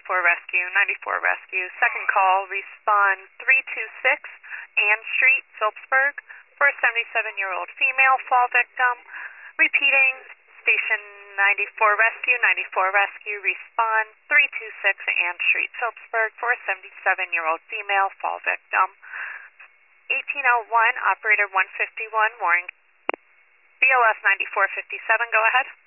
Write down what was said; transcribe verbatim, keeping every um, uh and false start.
ninety-four Rescue, ninety-four Rescue. Second call, respond three two six Ann Street, Phillipsburg, for a seventy-seven-year-old female fall victim. Repeating, station ninety-four Rescue, ninety-four Rescue, respond three two six Ann Street, Phillipsburg, for a seventy-seven-year-old female fall victim. eighteen oh one, operator one fifty-one, Warren. B L S ninety-four fifty-seven, go ahead.